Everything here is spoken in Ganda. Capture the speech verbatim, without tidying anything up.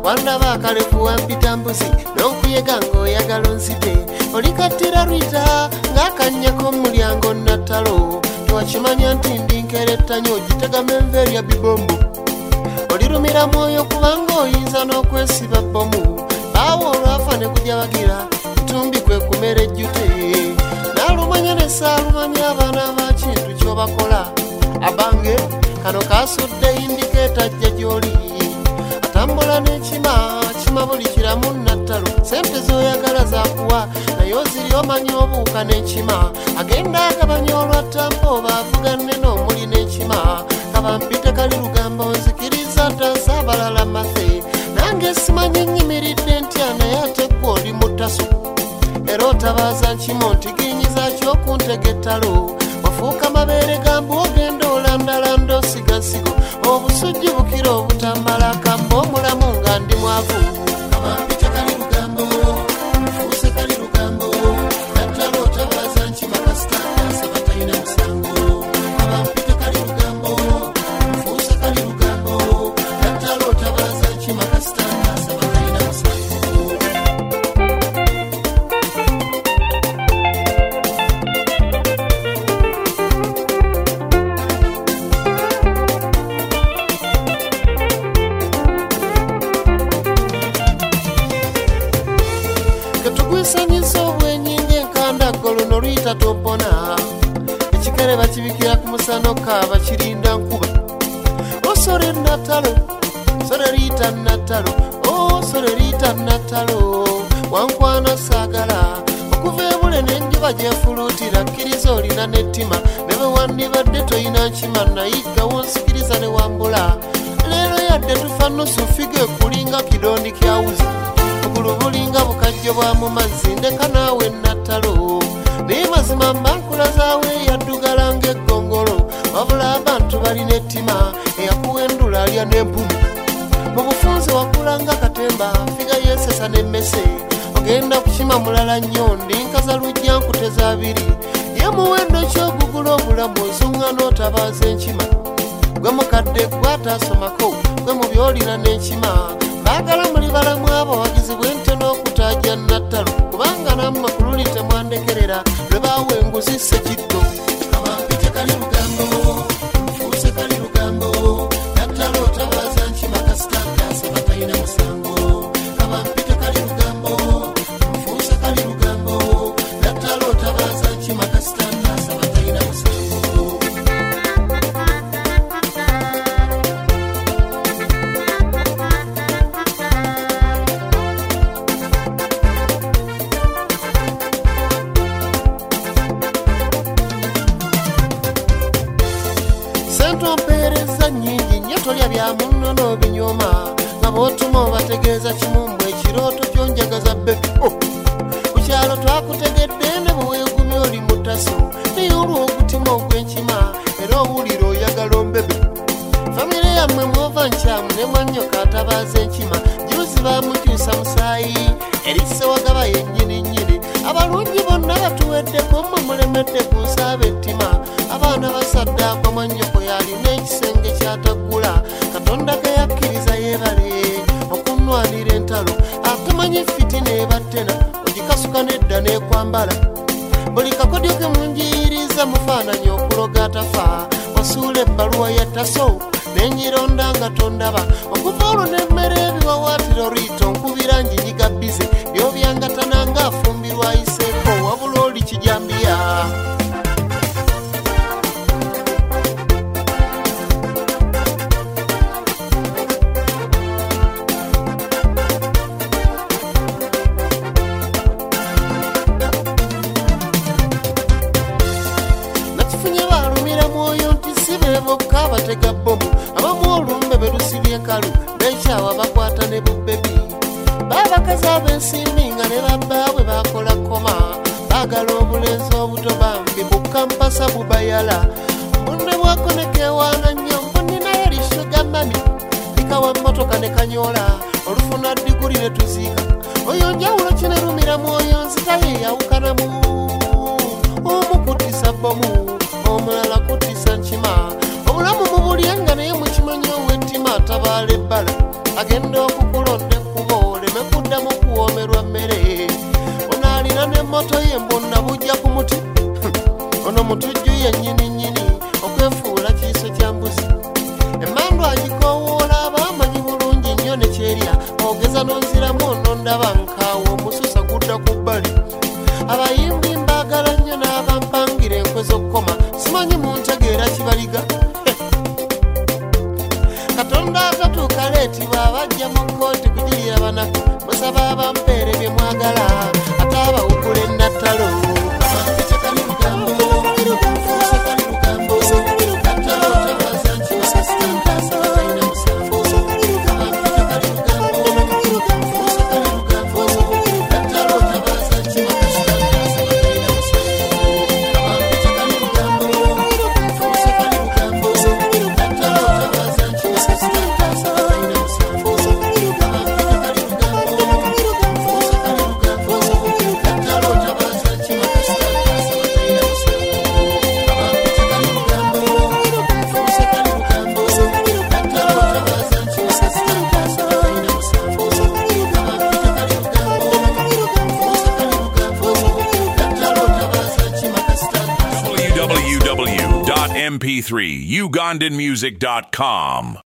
wandaba akalefu wampita mbuzi n'okuyega ng'oyagala onzite olikattira lwita ng'akannyako omulyango nattalo tewakimanya nti ndi nkerettanyo ogitagama enva erya bibombo olirumira mwoyo kubanga oyinza n'okwesiba bbomu awo olwafa ne kujabagira ntumbi kwe kumera ejjute n'alumanya ne saalumanya abaana ba kintu ky'obakola abange kano kasudde indikeeta ajja gy'oli atambula n'ekima kima buli kiramu nattalo sente z'oyagala zakuwa naye oziri omanya obuuka n'ekima agenda agabanya olwattampa oba avugane n'omuli n'ekima kabampite kali lugambo nzikiriza ntaasa abalala mafe nange simanyi nnyimiridde ntya naye ate ggwe oli mutaso era otabaaza nkimo ntiginyiza ky'okuntega ettalo wafuuka mabeere gambu ogenda olandalanda osigansigo obusujju bukira obutambala kamba omulamu nga ndi mwavu kabampite kali lugambo nfuuse kali lugambo nattalo otabaaza nkima kasitaasa batalina musango kabampite kali lugambo nfuuse kali lugambo nattalo otabaaza nkima kasitaasa batalina musango ketugwisanyiza obwenyinga enkanda golo noluyita tompona ekikere bakibikira ku musano kaaba kirinda nkuba osore nattalo sore liita nattalo osore liita nattalo wankwana saagala okuva ebule n'enjuba gyefuluutira kkiriza olina n'ettima ne bwe wandibadde toyina nkima nayigga wonsikiriza ne wambula leero yadde tufa nusu fige kulinga kidondi kyawuzi obugulu bulinga bukajjo bwa mu mazzi ndeka naawe nattalo naye mazima mbankulazawe yaddugala ng'eggongolo wabula abantu balina ettima eyakuwendula alya n'empumu mu bufunze wakulanga katemba figa yesesa n'emmese ogenda kukima mulala nnyo ndinkaza lujja nkuteza abiri ye muwendo ky'ogugula obulamu ozuŋŋana otabaaza enkima gwe mukadde gwataasomako gwe mu byolina n'enkima baagala muli balamu abo abagizi bwente n'okutaajja nattalo kubanga nammwe ku luli temwandekerera lwe baawa enguzi ssekitto kabampite kali lugambo nfuuse kali lugambo nattalo otabaaza nkima kasitaasa batalina musango kabampite kali lugambo nfuuse kali lugambo nattalo otabaaza nkima kasitaasa batalina musango sentompeereza nnyingi nnyo tolya bya munno n'obinyoma nga bw'otuma obategeeza kimumbwa ekirooto kyonjagaza bebi ku kyalo twakutegedde ne bwe weegumya oli mutaso naye olw'ogutima ogw'enkima era owulira oyagala ombebe famire yammwe mwova nkyamu ne mwannyoka atabaaza enkima juzi baamukyusa musaayi erisse wagaba yennyini nnyini abalungi bonna batuweddeko mmwe mulemedde ku nsaaba ettima abaana basaddaakwa mwannyoko yalina ekisenge kyataggula katonda ge yakkiriza yeebale okunwanira entalo atamanyi fiti n'ebattena ogikasuka nedda n'ekwambala buli kakodyo ke munjiyiriza mufaananyi okuloga atafa wasuula ebbaluwa ya taso nenyironda nga tondaba okuva olwo n'emmere ebiwawaatiro riito nkubira njinyiga bize byobyangatana ng'afumbirwa ayiseeko wabula oli kijambiya bokka batega bbomu abamu olumbe belusibye enkalu benkyawa bakwata ne bubbebi babakazi ab'ensimbi nga ne babbaabwe bakola koma baagala obulenzi obuto bambi bukampasa bubayala bunne bwakonekewaana nnyo mbuninayo lishuga mami likawa mmotoka ne kanyola olufuna diguli ne tuziika oyo njawulo kinerumira mwoyo nzitaye yawukanamu omu kutisa bbomu omulala kutisa nkima obulamu mubulyenga naye mukimanyi ow'ettima atabaala ebbala agenda okukulonde obutooto yembonna bujja ku muti ono mutujju yennyini nnyini okwefuula kiiso kya mbuzi emmandu agikoowoola abamanyi bulungi nnyo ne kyerya ogeza n'onziramu ono ndaba nkaawo omususa gudda ku bbali abayimbi mbaagala nnyo n'abampangira enkwe z'okkoma simanyi muntegeera kibaliga katonda akatuuka leeti bw'abajja mu kkooti kujulira bana musaba abampeere bye mwagala ate abawugula ennattalo m p three ugandan music dot com